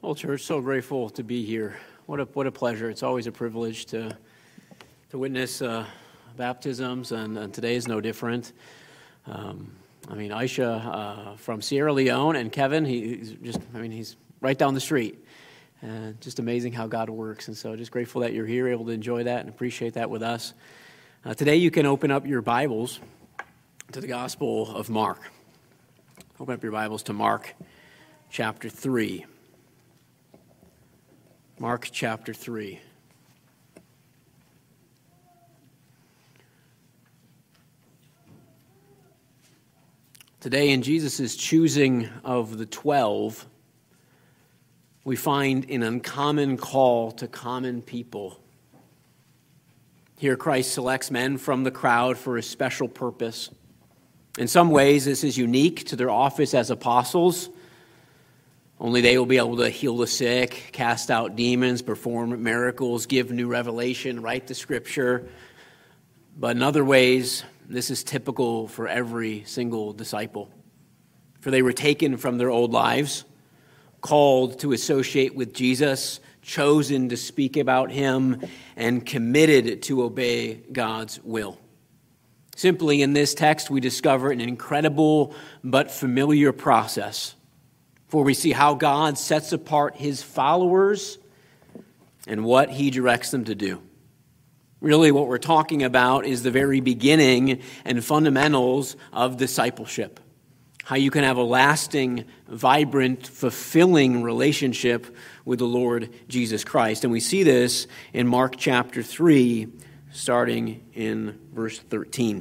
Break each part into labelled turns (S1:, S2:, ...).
S1: Well, church, so grateful to be here. What a pleasure. It's always a privilege to witness baptisms, and today is no different. Aisha from Sierra Leone, and Kevin, he's right down the street. And just amazing how God works. And so just grateful that you're here, able to enjoy that and appreciate that with us. Today you can open up your Bibles to the Gospel of Mark. Open up your Bibles to Mark chapter 3. Mark chapter 3. Today, in Jesus' choosing of the 12, we find an uncommon call to common people. Here, Christ selects men from the crowd for a special purpose. In some ways, this is unique to their office as apostles. Only they will be able to heal the sick, cast out demons, perform miracles, give new revelation, write the Scripture. But in other ways, this is typical for every single disciple. For they were taken from their old lives, called to associate with Jesus, chosen to speak about him, and committed to obey God's will. Simply in this text, we discover an incredible but familiar process, for we see how God sets apart his followers and what he directs them to do. Really, what we're talking about is the very beginning and fundamentals of discipleship. How you can have a lasting, vibrant, fulfilling relationship with the Lord Jesus Christ. And we see this in Mark chapter 3, starting in verse 13.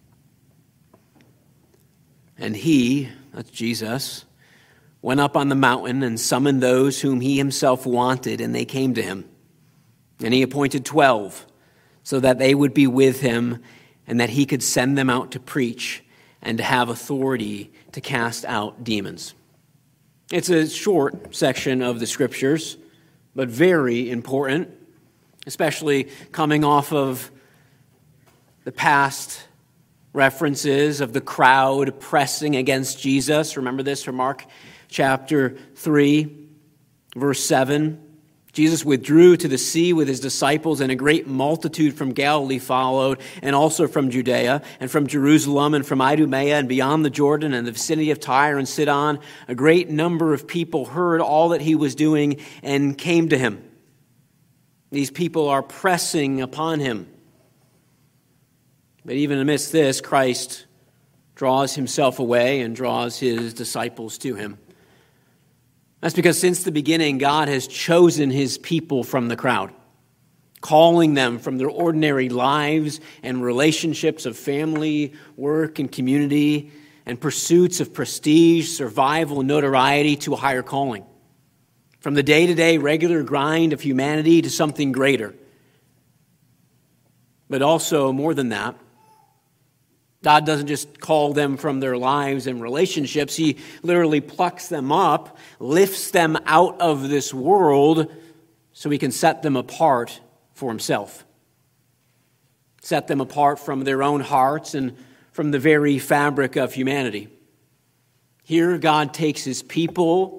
S1: And he, that's Jesus, went up on the mountain and summoned those whom he himself wanted, and they came to him. And he appointed 12, so that they would be with him, and that he could send them out to preach and to have authority to cast out demons. It's a short section of the Scriptures, but very important, especially coming off of the past references of the crowd pressing against Jesus. Remember this from Mark chapter 3, verse 7. Jesus withdrew to the sea with his disciples, and a great multitude from Galilee followed, and also from Judea, and from Jerusalem, and from Idumea, and beyond the Jordan, and the vicinity of Tyre and Sidon. A great number of people heard all that he was doing and came to him. These people are pressing upon him. But even amidst this, Christ draws himself away and draws his disciples to him. That's because since the beginning, God has chosen his people from the crowd, calling them from their ordinary lives and relationships of family, work, and community, and pursuits of prestige, survival, and notoriety to a higher calling. From the day-to-day regular grind of humanity to something greater. But also, more than that, God doesn't just call them from their lives and relationships. He literally plucks them up, lifts them out of this world so he can set them apart for himself. Set them apart from their own hearts and from the very fabric of humanity. Here, God takes his people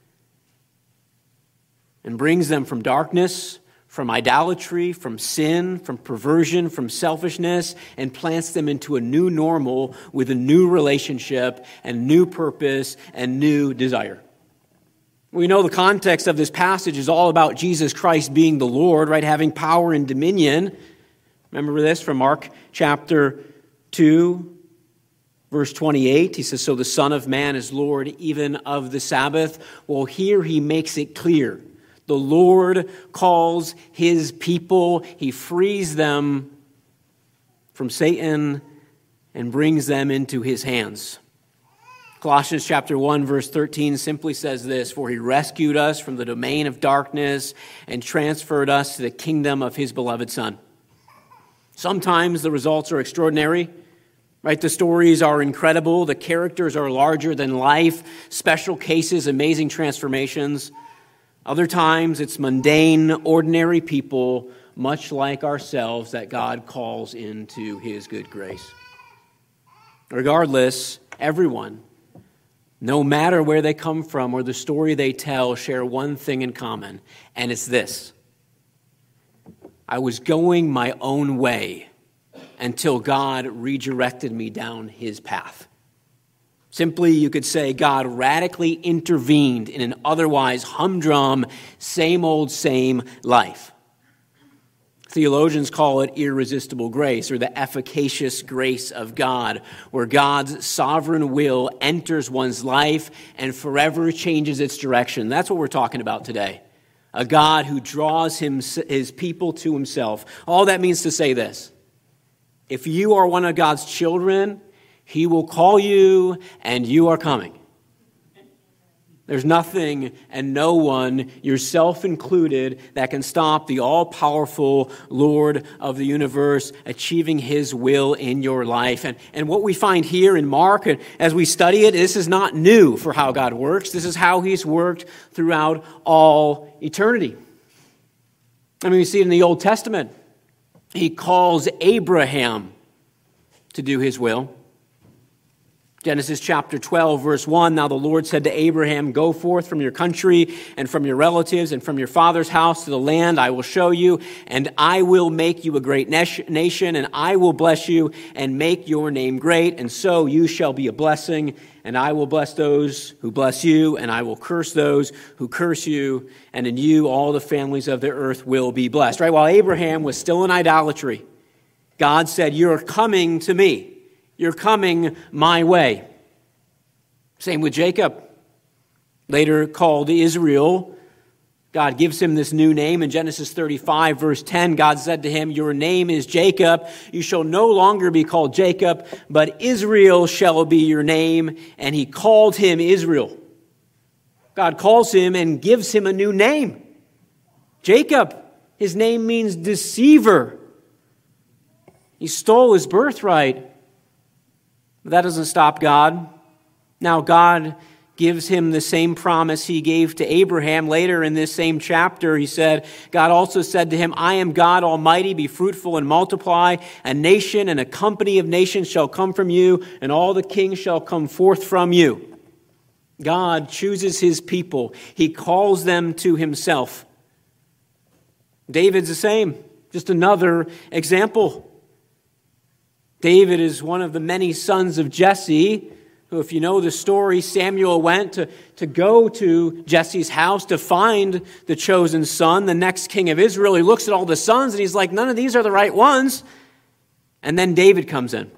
S1: and brings them from darkness, from idolatry, from sin, from perversion, from selfishness, and plants them into a new normal with a new relationship and new purpose and new desire. We know the context of this passage is all about Jesus Christ being the Lord, right? Having power and dominion. Remember this from Mark chapter 2, verse 28. He says, so the Son of Man is Lord even of the Sabbath. Well, here he makes it clear. The Lord calls his people. He frees them from Satan and brings them into his hands. Colossians chapter 1, verse 13 simply says this, for he rescued us from the domain of darkness and transferred us to the kingdom of his beloved Son. Sometimes the results are extraordinary, right? The stories are incredible. The characters are larger than life. Special cases, amazing transformations. Other times, it's mundane, ordinary people, much like ourselves, that God calls into his good grace. Regardless, everyone, no matter where they come from or the story they tell, share one thing in common, and it's this: I was going my own way until God redirected me down his path. Simply, you could say God radically intervened in an otherwise humdrum, same old, same life. Theologians call it irresistible grace, or the efficacious grace of God, where God's sovereign will enters one's life and forever changes its direction. That's what we're talking about today. A God who draws his people to himself. All that means to say this: if you are one of God's children, he will call you and you are coming. There's nothing and no one, yourself included, that can stop the all-powerful Lord of the universe achieving his will in your life. And what we find here in Mark, as we study it, this is not new for how God works. This is how he's worked throughout all eternity. I mean, we see it in the Old Testament. He calls Abraham to do his will. Genesis chapter 12, verse 1, now the Lord said to Abraham, go forth from your country and from your relatives and from your father's house to the land I will show you, and I will make you a great nation, and I will bless you and make your name great, and so you shall be a blessing, and I will bless those who bless you, and I will curse those who curse you, and in you all the families of the earth will be blessed. Right? While Abraham was still in idolatry, God said, you're coming to me. You're coming my way. Same with Jacob, later called Israel. God gives him this new name in Genesis 35, verse 10. God said to him, your name is Jacob. You shall no longer be called Jacob, but Israel shall be your name. And he called him Israel. God calls him and gives him a new name. Jacob, his name means deceiver. He stole his birthright. But that doesn't stop God. Now God gives him the same promise he gave to Abraham. Later in this same chapter, he said, God also said to him, I am God Almighty, be fruitful and multiply. A nation and a company of nations shall come from you, and all the kings shall come forth from you. God chooses his people. He calls them to himself. David's the same, just another example. David is one of the many sons of Jesse, who, if you know the story, Samuel went to go to Jesse's house to find the chosen son, the next king of Israel. He looks at all the sons and he's like, none of these are the right ones. And then David comes in.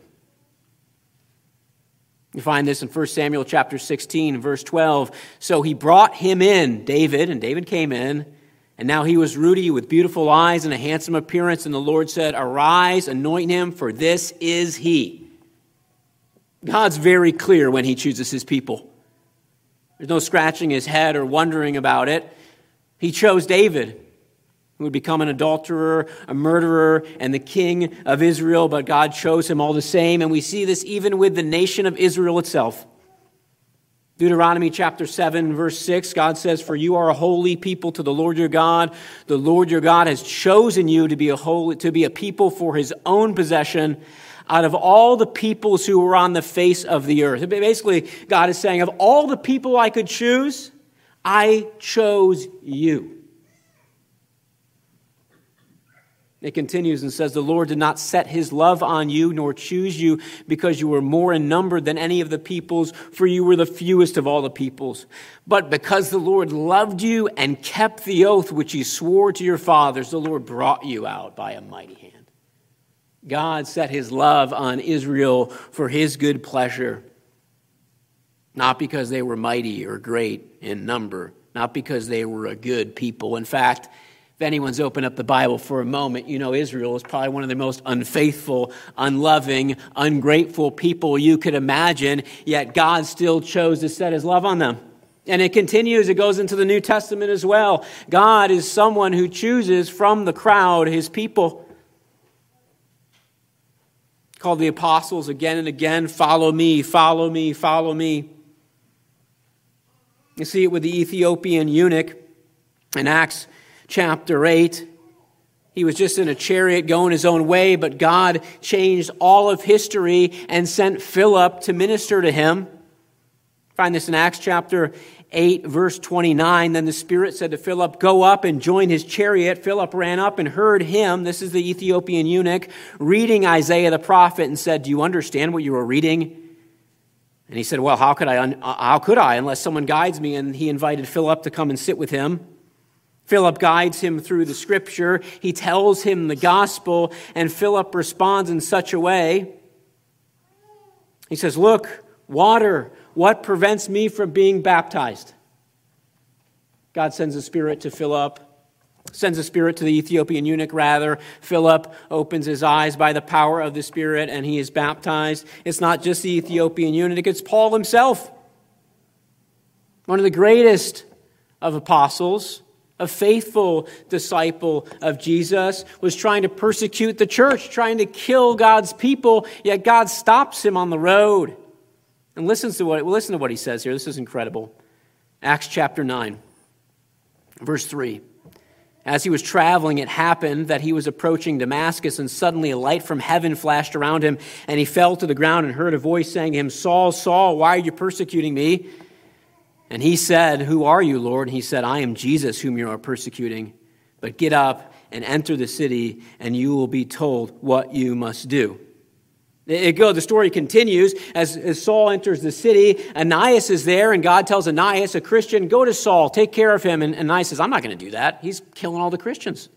S1: You find this in 1 Samuel chapter 16, verse 12. So he brought him in, David, and David came in. And now he was ruddy with beautiful eyes and a handsome appearance. And the Lord said, arise, anoint him, for this is he. God's very clear when he chooses his people. There's no scratching his head or wondering about it. He chose David, who would become an adulterer, a murderer, and the king of Israel. But God chose him all the same. And we see this even with the nation of Israel itself. Deuteronomy chapter 7, verse 6, God says, for you are a holy people to the Lord your God. The Lord your God has chosen you to be a people for his own possession out of all the peoples who were on the face of the earth. Basically, God is saying, of all the people I could choose, I chose you. It continues and says, the Lord did not set his love on you, nor choose you because you were more in number than any of the peoples, for you were the fewest of all the peoples. But because the Lord loved you and kept the oath which he swore to your fathers, the Lord brought you out by a mighty hand. God set his love on Israel for his good pleasure, not because they were mighty or great in number, not because they were a good people. In fact, if anyone's opened up the Bible for a moment, you know Israel is probably one of the most unfaithful, unloving, ungrateful people you could imagine, yet God still chose to set his love on them. And it continues, it goes into the New Testament as well. God is someone who chooses from the crowd his people. Called the apostles again and again, follow me, follow me, follow me. You see it with the Ethiopian eunuch in Acts chapter 8, he was just in a chariot going his own way, but God changed all of history and sent Philip to minister to him. Find this in Acts chapter 8, verse 29. Then the Spirit said to Philip, "Go up and join his chariot." Philip ran up and heard him, this is the Ethiopian eunuch, reading Isaiah the prophet, and said, "Do you understand what you are reading?" And he said, "Well, how could I unless someone guides me?" And he invited Philip to come and sit with him. Philip guides him through the scripture. He tells him the gospel, and Philip responds in such a way. He says, "Look, water, what prevents me from being baptized?" God sends the Spirit to Philip, sends the Spirit to the Ethiopian eunuch, rather. Philip opens his eyes by the power of the Spirit, and he is baptized. It's not just the Ethiopian eunuch, it's Paul himself. One of the greatest of apostles, a faithful disciple of Jesus, was trying to persecute the church, trying to kill God's people, yet God stops him on the road. And listen to what he says here. This is incredible. Acts chapter 9, verse 3. As he was traveling, it happened that he was approaching Damascus, and suddenly a light from heaven flashed around him, and he fell to the ground and heard a voice saying to him, "Saul, Saul, why are you persecuting me?" And he said, "Who are you, Lord?" And he said, "I am Jesus, whom you are persecuting. But get up and enter the city, and you will be told what you must do." The story continues as Saul enters the city. Ananias is there, and God tells Ananias, a Christian, "Go to Saul, take care of him." And Ananias says, "I'm not going to do that. He's killing all the Christians."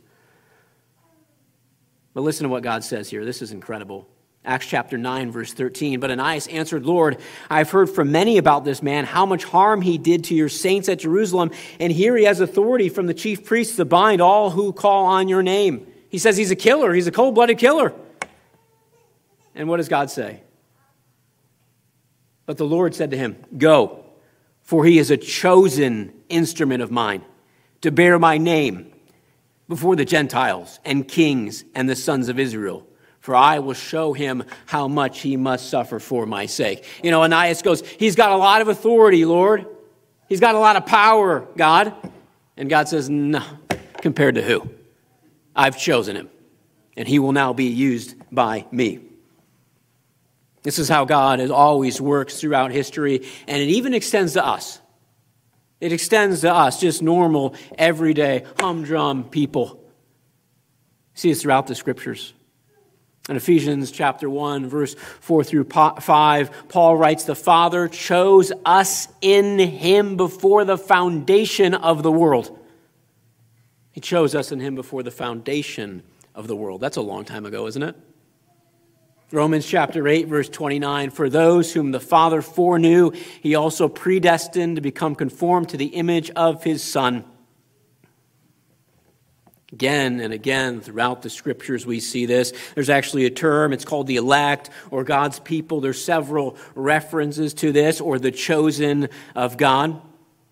S1: But listen to what God says here. This is incredible. Acts chapter 9, verse 13. But Ananias answered, "Lord, I've heard from many about this man, how much harm he did to your saints at Jerusalem, and here he has authority from the chief priests to bind all who call on your name." He says he's a killer. He's a cold-blooded killer. And what does God say? But the Lord said to him, "Go, for he is a chosen instrument of mine to bear my name before the Gentiles and kings and the sons of Israel. For I will show him how much he must suffer for my sake." You know, Ananias goes, "He's got a lot of authority, Lord. He's got a lot of power, God." And God says, "No, compared to who? I've chosen him, and he will now be used by me." This is how God has always works throughout history, and it even extends to us. It extends to us, just normal, everyday, humdrum people. See this throughout the scriptures. In Ephesians chapter 1, verse 4 through 5, Paul writes, "The Father chose us in him before the foundation of the world." He chose us in him before the foundation of the world. That's a long time ago, isn't it? Romans chapter 8, verse 29, "For those whom the Father foreknew, he also predestined to become conformed to the image of his Son." Again and again throughout the scriptures we see this. There's actually a term, it's called the elect or God's people. There's several references to this, or the chosen of God.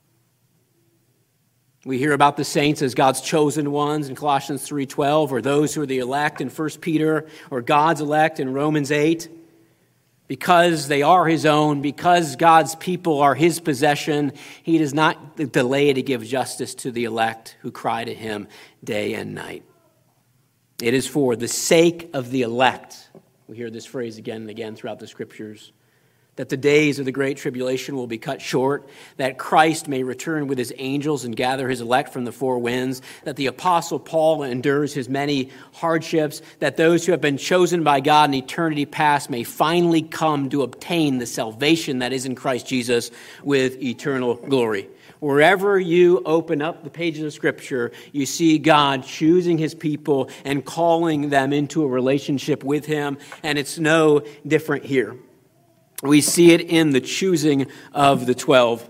S1: We hear about the saints as God's chosen ones in Colossians 3:12, or those who are the elect in 1 Peter, or God's elect in Romans 8. Because they are his own, because God's people are his possession, he does not delay to give justice to the elect who cry to him day and night. It is for the sake of the elect, we hear this phrase again and again throughout the scriptures, that the days of the great tribulation will be cut short, that Christ may return with his angels and gather his elect from the four winds, that the apostle Paul endures his many hardships, that those who have been chosen by God in eternity past may finally come to obtain the salvation that is in Christ Jesus with eternal glory. Wherever you open up the pages of Scripture, you see God choosing his people and calling them into a relationship with him, and it's no different here. We see it in the choosing of the 12.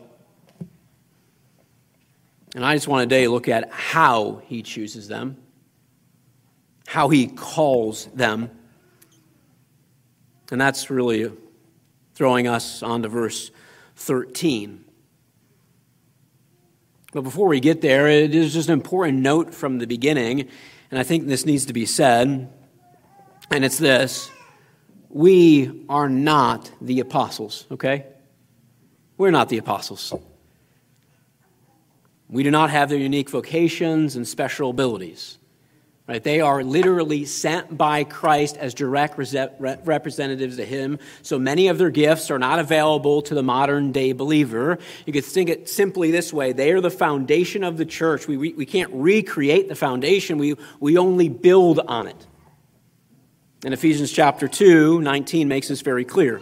S1: And I just want today to look at how he chooses them, how he calls them. And that's really throwing us onto verse 13. But before we get there, it is just an important note from the beginning, and I think this needs to be said, and it's this. We are not the apostles, okay? We're not the apostles. We do not have their unique vocations and special abilities. Right? They are literally sent by Christ as direct representatives of him. So many of their gifts are not available to the modern day believer. You could think it simply this way. They are the foundation of the church. We can't recreate the foundation. We only build on it. And Ephesians chapter 2, 19 makes this very clear.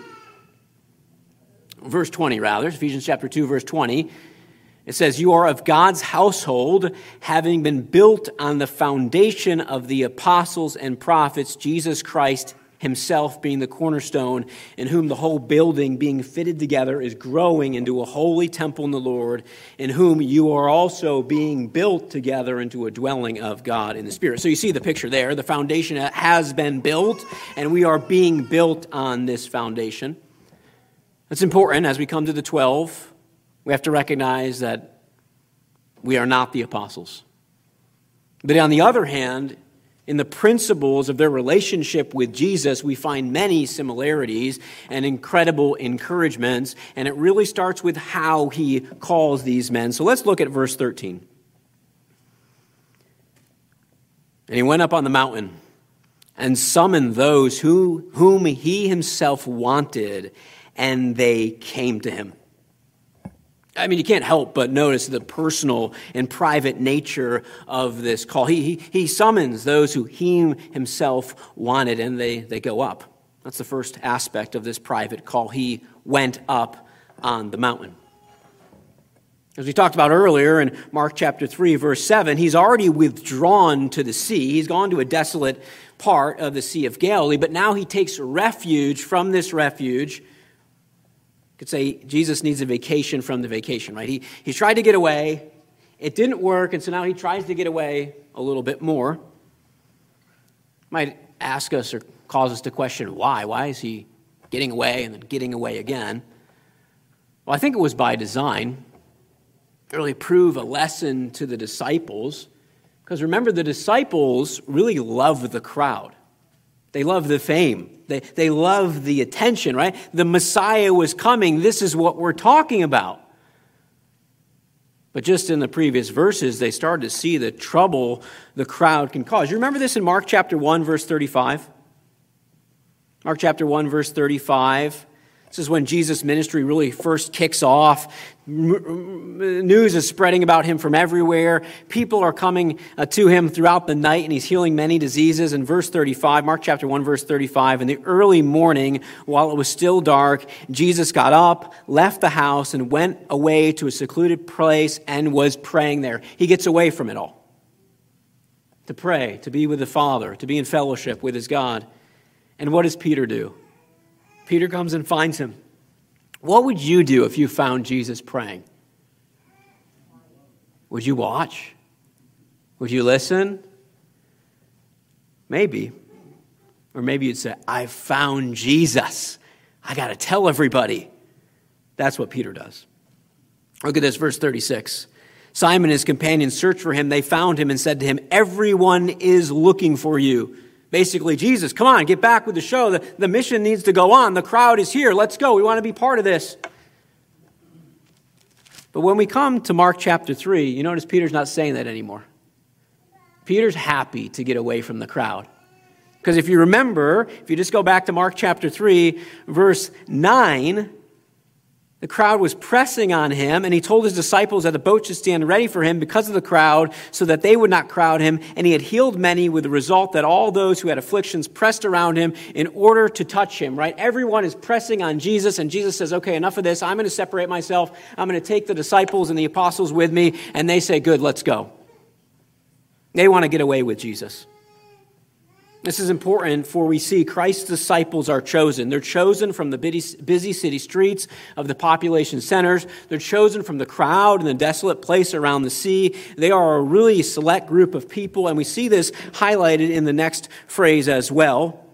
S1: Verse 20, rather. Ephesians chapter 2, verse 20. It says, you are of God's household, having been built on the foundation of the apostles and prophets, Jesus Christ himself being the cornerstone, in whom the whole building being fitted together is growing into a holy temple in the Lord, in whom you are also being built together into a dwelling of God in the Spirit. So you see the picture there. The foundation has been built, and we are being built on this foundation. It's important as we come to the 12. We have to recognize that we are not the apostles. But on the other hand, in the principles of their relationship with Jesus, we find many similarities and incredible encouragements, and it really starts with how he calls these men. So let's look at verse 13. And he went up on the mountain and summoned those whom he himself wanted, and they came to him. I mean, you can't help but notice the personal and private nature of this call. He summons those who he himself wanted, and they go up. That's the first aspect of this private call. He went up on the mountain. As we talked about earlier in Mark chapter 3, verse 7, he's already withdrawn to the sea. He's gone to a desolate part of the Sea of Galilee, but now he takes refuge from this refuge. You could say Jesus needs a vacation from the vacation, right? He tried to get away. It didn't work, and so now he tries to get away a little bit more. Might ask us or cause us to question why. Why is he getting away and then getting away again? Well, I think it was by design. To really prove a lesson to the disciples. Because remember, the disciples really love the crowd. They love the fame. They love the attention, right? The Messiah was coming. This is what we're talking about. But just in the previous verses, they started to see the trouble the crowd can cause. You remember this in Mark chapter 1, verse 35? Mark chapter 1, verse 35. This is when Jesus' ministry really first kicks off. News is spreading about him from everywhere. People are coming to him throughout the night, and he's healing many diseases. In verse 35, Mark chapter 1, verse 35, in the early morning, while it was still dark, Jesus got up, left the house, and went away to a secluded place and was praying there. He gets away from it all. To pray, to be with the Father, to be in fellowship with his God. And what does Peter do? Peter comes and finds him. What would you do if you found Jesus praying? Would you watch? Would you listen? Maybe. Or maybe you'd say, I found Jesus. I got to tell everybody. That's what Peter does. Look at this, verse 36. Simon and his companions searched for him. They found him and said to him, everyone is looking for you. Basically, Jesus, come on, get back with the show. The mission needs to go on. The crowd is here. Let's go. We want to be part of this. But when we come to Mark chapter 3, you notice Peter's not saying that anymore. Peter's happy to get away from the crowd. Because if you remember, if you just go back to Mark chapter 3, verse 9, the crowd was pressing on him, and he told his disciples that the boat should stand ready for him because of the crowd, so that they would not crowd him. And he had healed many, with the result that all those who had afflictions pressed around him in order to touch him, right? Everyone is pressing on Jesus, and Jesus says, okay, enough of this. I'm going to separate myself. I'm going to take the disciples and the apostles with me. And they say, good, let's go. They want to get away with Jesus. This is important, for we see Christ's disciples are chosen. They're chosen from the busy city streets of the population centers. They're chosen from the crowd in the desolate place around the sea. They are a really select group of people, and we see this highlighted in the next phrase as well.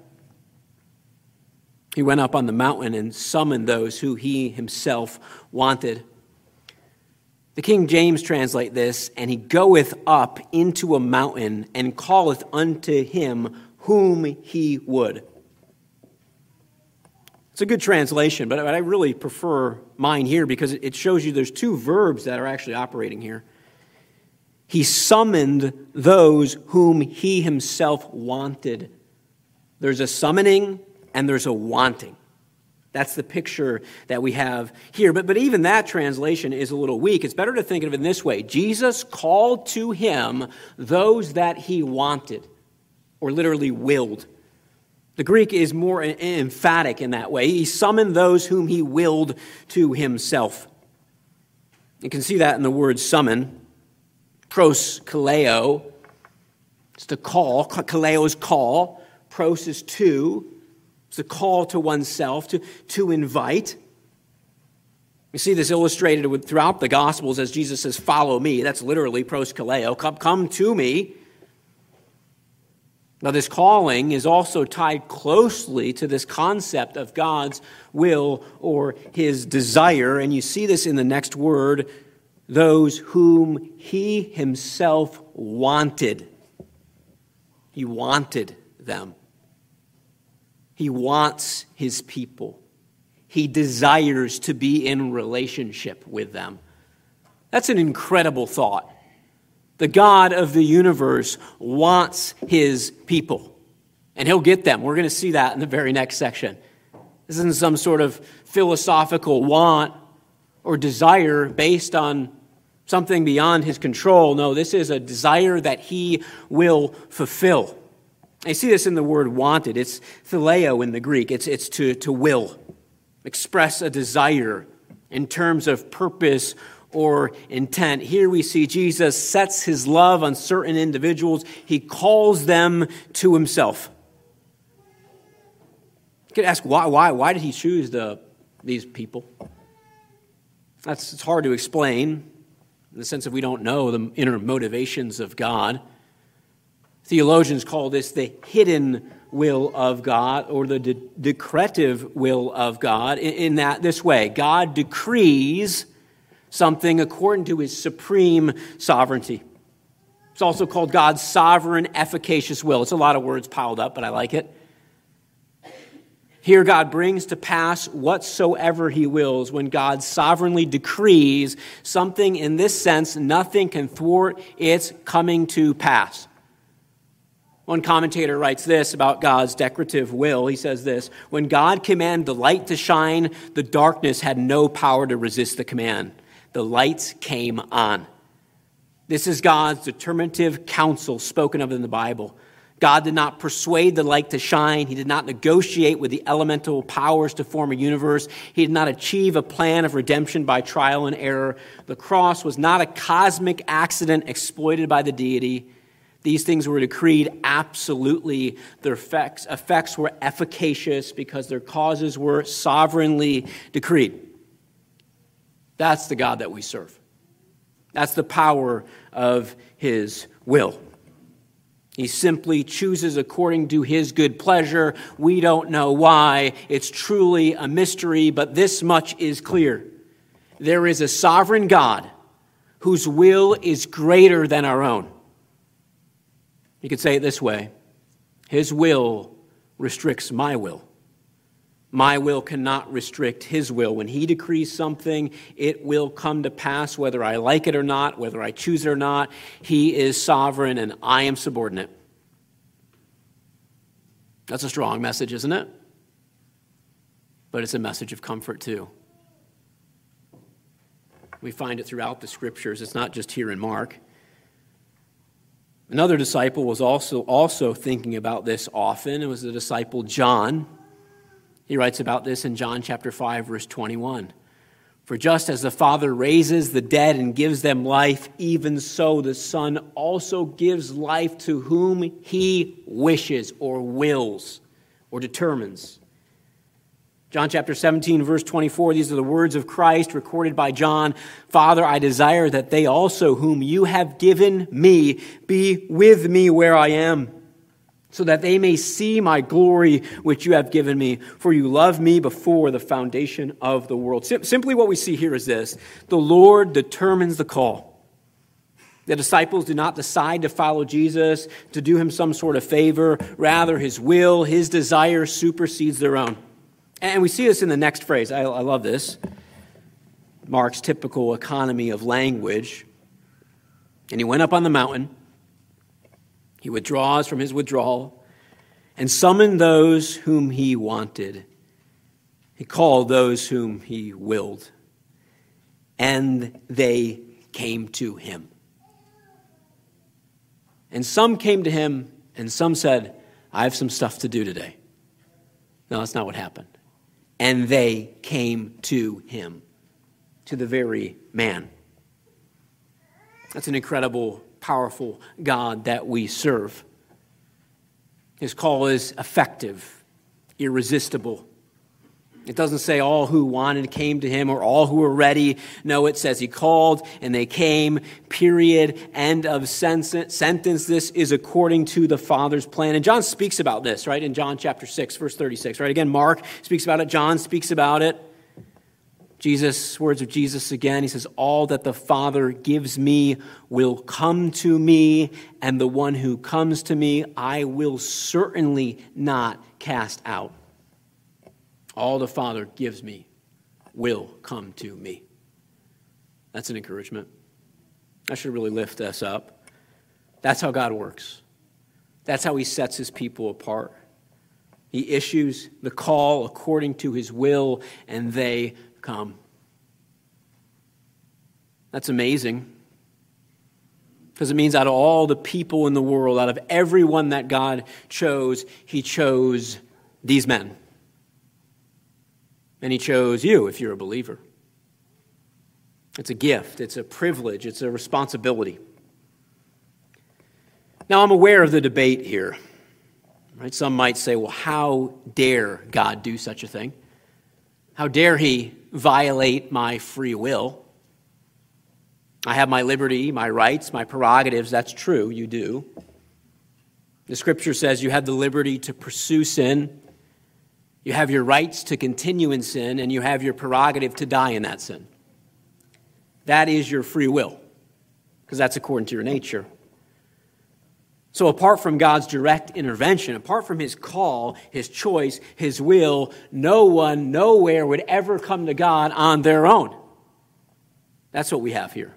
S1: He went up on the mountain and summoned those who he himself wanted. The King James translate this, and he goeth up into a mountain and calleth unto him whom he would. It's a good translation, but I really prefer mine here because it shows you there's two verbs that are actually operating here. He summoned those whom he himself wanted. There's a summoning and there's a wanting. That's the picture that we have here. But even that translation is a little weak. It's better to think of it in this way. Jesus called to him those that he wanted, or literally willed. The Greek is more emphatic in that way. He summoned those whom he willed to himself. You can see that in the word summon. Proskaleo. It's to call. Kaleo is call. Pros is to. It's a call to oneself, to invite. We see this illustrated throughout the Gospels as Jesus says, follow me. That's literally proskaleo. Come to me. Now, this calling is also tied closely to this concept of God's will or his desire. And you see this in the next word, those whom he himself wanted. He wanted them. He wants his people. He desires to be in relationship with them. That's an incredible thought. The God of the universe wants his people, and he'll get them. We're going to see that in the very next section. This isn't some sort of philosophical want or desire based on something beyond his control. No, this is a desire that he will fulfill. I see this in the word wanted. It's phileo in the Greek. It's to will, express a desire in terms of purpose or intent. Here we see Jesus sets his love on certain individuals. He calls them to himself. You could ask, why did he choose these people? It's hard to explain in the sense that we don't know the inner motivations of God. Theologians call this the hidden will of God or the decretive will of God in that this way. God decrees something according to his supreme sovereignty. It's also called God's sovereign, efficacious will. It's a lot of words piled up, but I like it. Here God brings to pass whatsoever he wills. When God sovereignly decrees something in this sense, nothing can thwart its coming to pass. One commentator writes this about God's decretive will. He says this, when God commanded the light to shine, the darkness had no power to resist the command. The lights came on. This is God's determinative counsel spoken of in the Bible. God did not persuade the light to shine. He did not negotiate with the elemental powers to form a universe. He did not achieve a plan of redemption by trial and error. The cross was not a cosmic accident exploited by the deity. These things were decreed absolutely. Their effects were efficacious because their causes were sovereignly decreed. That's the God that we serve. That's the power of his will. He simply chooses according to his good pleasure. We don't know why. It's truly a mystery, but this much is clear. There is a sovereign God whose will is greater than our own. You could say it this way. His will restricts my will. My will cannot restrict his will. When he decrees something, it will come to pass whether I like it or not, whether I choose it or not. He is sovereign and I am subordinate. That's a strong message, isn't it? But it's a message of comfort too. We find it throughout the scriptures. It's not just here in Mark. Another disciple was also thinking about this often. It was the disciple John. He writes about this in John chapter 5, verse 21. For just as the Father raises the dead and gives them life, even so the Son also gives life to whom he wishes or wills or determines. John chapter 17, verse 24, these are the words of Christ recorded by John. Father, I desire that they also whom you have given me be with me where I am, so that they may see my glory which you have given me, for you loved me before the foundation of the world. Simply what we see here is this. The Lord determines the call. The disciples do not decide to follow Jesus, to do him some sort of favor. Rather, his will, his desire supersedes their own. And we see this in the next phrase. I love this. Mark's typical economy of language. And he went up on the mountain. He withdraws from his withdrawal and summoned those whom he wanted. He called those whom he willed. And they came to him. And some came to him, and some said, I have some stuff to do today. No, that's not what happened. And they came to him, to the very man. That's an incredible, powerful God that we serve. His call is effective, irresistible. It doesn't say all who wanted came to him or all who were ready. No, it says he called and they came, period, end of sentence. This is according to the Father's plan. And John speaks about this, right, in John chapter 6, verse 36, right? Again, Mark speaks about it. John speaks about it. Words of Jesus again. He says, all that the Father gives me will come to me, and the one who comes to me I will certainly not cast out. All the Father gives me will come to me. That's an encouragement. That should really lift us up. That's how God works. That's how he sets his people apart. He issues the call according to his will, and they come. That's amazing. Because it means out of all the people in the world, out of everyone that God chose, he chose these men. And he chose you if you're a believer. It's a gift, it's a privilege, it's a responsibility. Now, I'm aware of the debate here. Right? Some might say, well, how dare God do such a thing? How dare he violate my free will? I have my liberty, my rights, my prerogatives. That's true, you do. The scripture says you have the liberty to pursue sin. You have your rights to continue in sin, and you have your prerogative to die in that sin. That is your free will, because that's according to your nature. So apart from God's direct intervention, apart from his call, his choice, his will, no one, nowhere would ever come to God on their own. That's what we have here.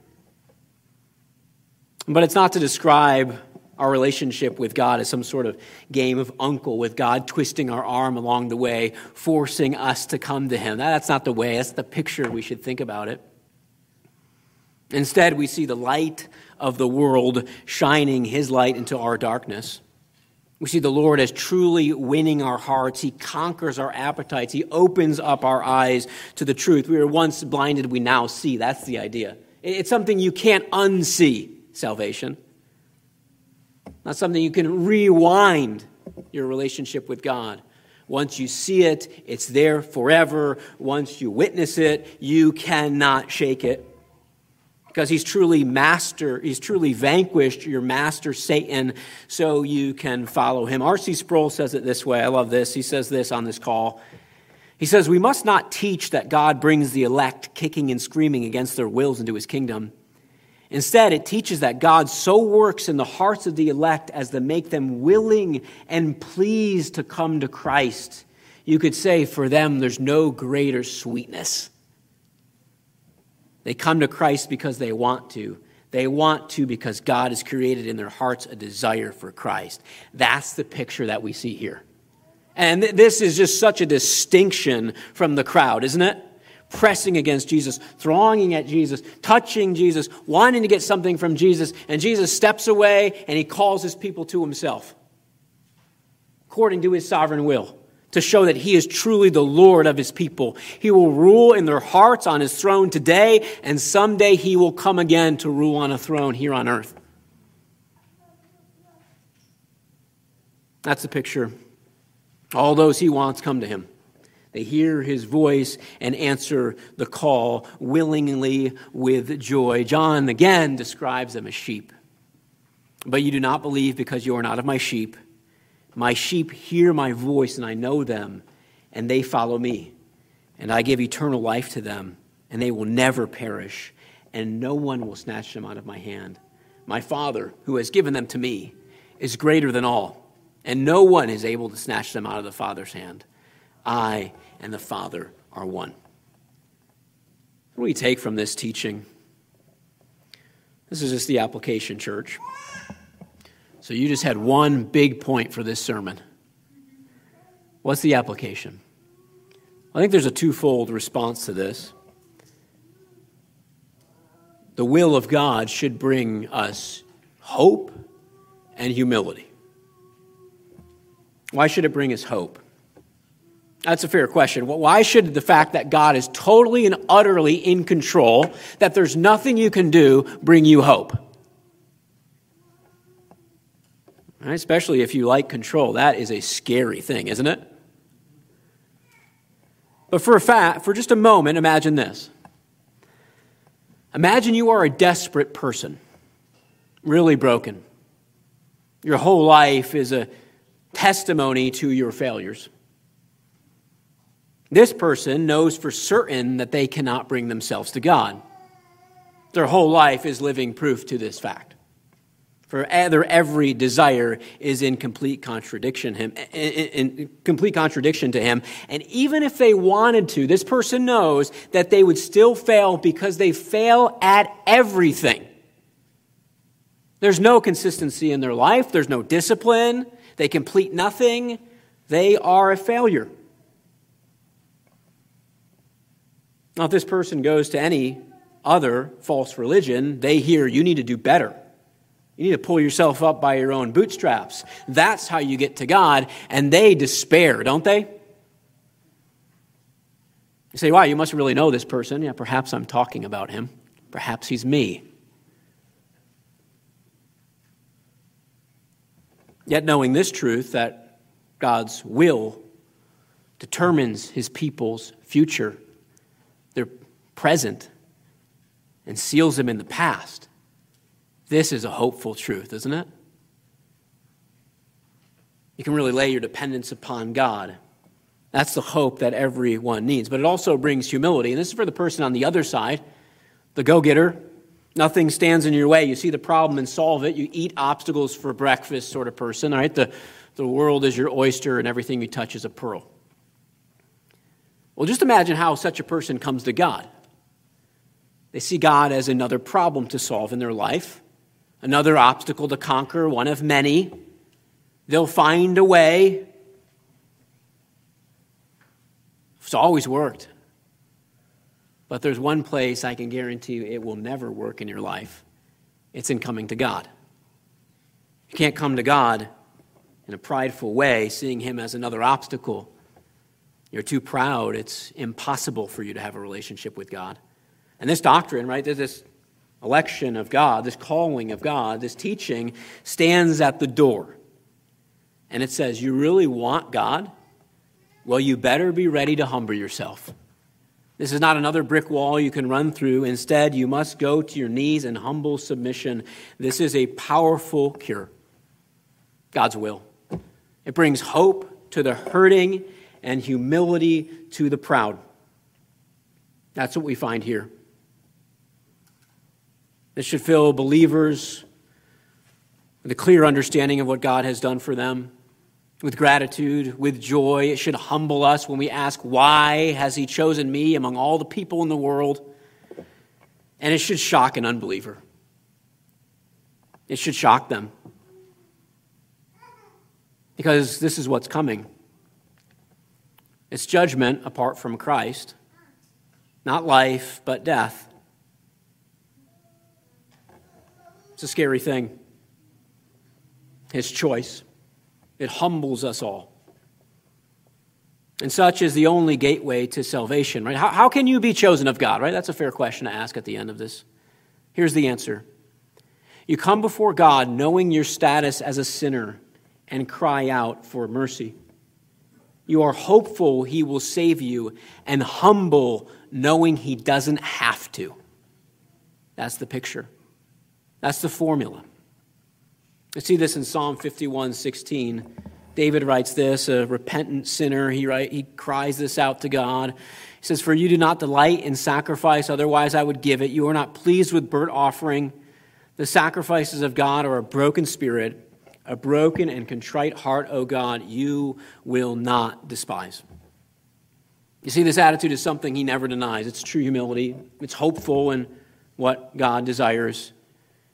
S1: But it's not to describe our relationship with God as some sort of game of uncle with God twisting our arm along the way, forcing us to come to him. That's not the way. That's the picture we should think about it. Instead, we see the light of the world shining his light into our darkness. We see the Lord as truly winning our hearts. He conquers our appetites. He opens up our eyes to the truth. We were once blinded, we now see. That's the idea. It's something you can't unsee, salvation. Not something you can rewind your relationship with God. Once you see it, it's there forever. Once you witness it, you cannot shake it. Because he's truly vanquished your master, Satan, so you can follow him. R.C. Sproul says it this way. I love this. He says this on this call. He says, we must not teach that God brings the elect kicking and screaming against their wills into his kingdom. Instead, it teaches that God so works in the hearts of the elect as to make them willing and pleased to come to Christ. You could say for them, there's no greater sweetness. They come to Christ because they want to. They want to because God has created in their hearts a desire for Christ. That's the picture that we see here. And this is just such a distinction from the crowd, isn't it? Pressing against Jesus, thronging at Jesus, touching Jesus, wanting to get something from Jesus. And Jesus steps away and he calls his people to himself, according to his sovereign will, to show that he is truly the Lord of his people. He will rule in their hearts on his throne today, and someday he will come again to rule on a throne here on earth. That's the picture. All those he wants come to him. They hear his voice and answer the call willingly with joy. John again describes them as sheep. But you do not believe because you are not of my sheep. My sheep hear my voice, and I know them, and they follow me. And I give eternal life to them, and they will never perish, and no one will snatch them out of my hand. My Father, who has given them to me, is greater than all, and no one is able to snatch them out of the Father's hand. I and the Father are one. What do we take from this teaching? This is just the application, church. So you just had one big point for this sermon. What's the application? I think there's a twofold response to this. The will of God should bring us hope and humility. Why should it bring us hope? That's a fair question. Why should the fact that God is totally and utterly in control, that there's nothing you can do, bring you hope? Right? Especially if you like control. That is a scary thing, isn't it? But for just a moment, imagine this. Imagine you are a desperate person, really broken. Your whole life is a testimony to your failures. This person knows for certain that they cannot bring themselves to God. Their whole life is living proof to this fact. For their every desire is in complete contradiction to him. And even if they wanted to, this person knows that they would still fail because they fail at everything. There's no consistency in their life. There's no discipline. They complete nothing. They are a failure. Now, if this person goes to any other false religion, they hear you need to do better. You need to pull yourself up by your own bootstraps. That's how you get to God, and they despair, don't they? You say, wow, you must really know this person. Yeah, perhaps I'm talking about him. Perhaps he's me. Yet knowing this truth, that God's will determines his people's future, their present, and seals them in the past. This is a hopeful truth, isn't it? You can really lay your dependence upon God. That's the hope that everyone needs. But it also brings humility. And this is for the person on the other side, the go-getter. Nothing stands in your way. You see the problem and solve it. You eat obstacles for breakfast sort of person. All right? The world is your oyster and everything you touch is a pearl. Well, just imagine how such a person comes to God. They see God as another problem to solve in their life, another obstacle to conquer, one of many. They'll find a way. It's always worked. But there's one place I can guarantee you it will never work in your life. It's in coming to God. You can't come to God in a prideful way, seeing him as another obstacle. You're too proud. It's impossible for you to have a relationship with God. And this doctrine, right, this election of God, this calling of God, this teaching stands at the door. And it says, you really want God? Well, you better be ready to humble yourself. This is not another brick wall you can run through. Instead, you must go to your knees in humble submission. This is a powerful cure. God's will. It brings hope to the hurting and humility to the proud. That's what we find here. This should fill believers with a clear understanding of what God has done for them, with gratitude, with joy. It should humble us when we ask, why has he chosen me among all the people in the world? And it should shock an unbeliever. It should shock them. Because this is what's coming. It's judgment apart from Christ. Not life, but death. It's a scary thing. His choice. It humbles us all. And such is the only gateway to salvation, right? How can you be chosen of God, right? That's a fair question to ask at the end of this. Here's the answer. You come before God knowing your status as a sinner and cry out for mercy. You are hopeful he will save you and humble knowing he doesn't have to. That's the picture. That's the formula. You see this in Psalm 51:16. David writes this, a repentant sinner. He cries this out to God. He says, "For you do not delight in sacrifice, otherwise I would give it. You are not pleased with burnt offering. The sacrifices of God are a broken spirit, a broken and contrite heart, O God, you will not despise." You see, this attitude is something he never denies. It's true humility. It's hopeful in what God desires.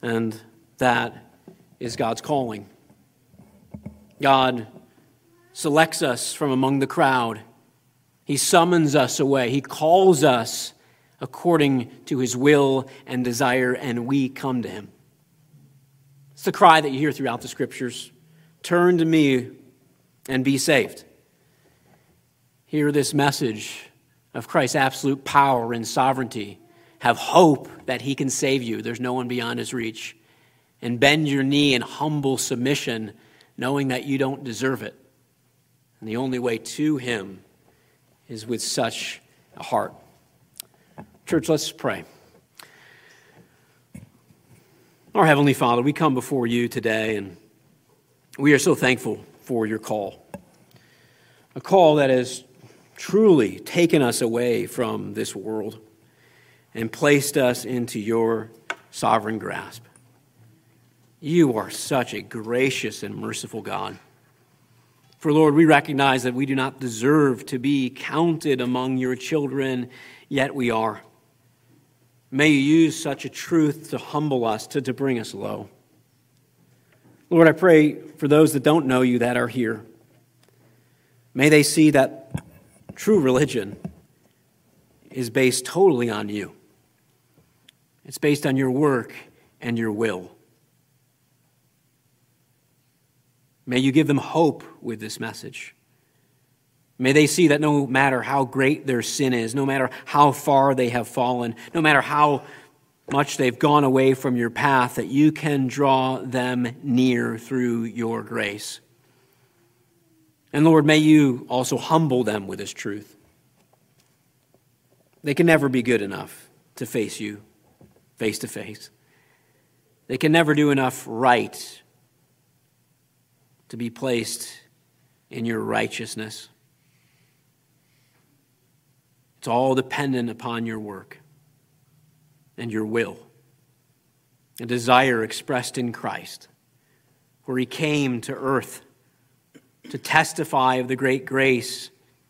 S1: And that is God's calling. God selects us from among the crowd. He summons us away. He calls us according to his will and desire, and we come to him. It's the cry that you hear throughout the Scriptures. Turn to me and be saved. Hear this message of Christ's absolute power and sovereignty. Have hope that he can save you. There's no one beyond his reach. And bend your knee in humble submission, knowing that you don't deserve it. And the only way to him is with such a heart. Church, let's pray. Our Heavenly Father, we come before you today, and we are so thankful for your call. A call that has truly taken us away from this world and placed us into your sovereign grasp. You are such a gracious and merciful God. For Lord, we recognize that we do not deserve to be counted among your children, yet we are. May you use such a truth to humble us, to bring us low. Lord, I pray for those that don't know you that are here. May they see that true religion is based totally on you. It's based on your work and your will. May you give them hope with this message. May they see that no matter how great their sin is, no matter how far they have fallen, no matter how much they've gone away from your path, that you can draw them near through your grace. And Lord, may you also humble them with this truth. They can never be good enough to face you face to face. They can never do enough right to be placed in your righteousness. It's all dependent upon your work and your will, a desire expressed in Christ, where he came to earth to testify of the great grace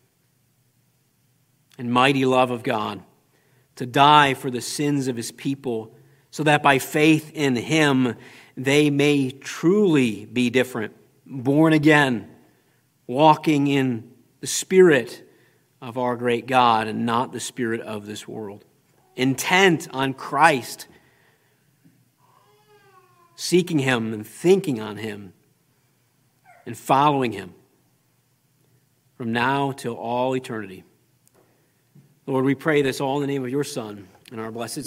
S1: and mighty love of God, to die for the sins of his people, so that by faith in him they may truly be different, born again, walking in the Spirit of our great God and not the spirit of this world. Intent on Christ, seeking him and thinking on him and following him from now till all eternity. Lord, we pray this all in the name of your Son and our blessed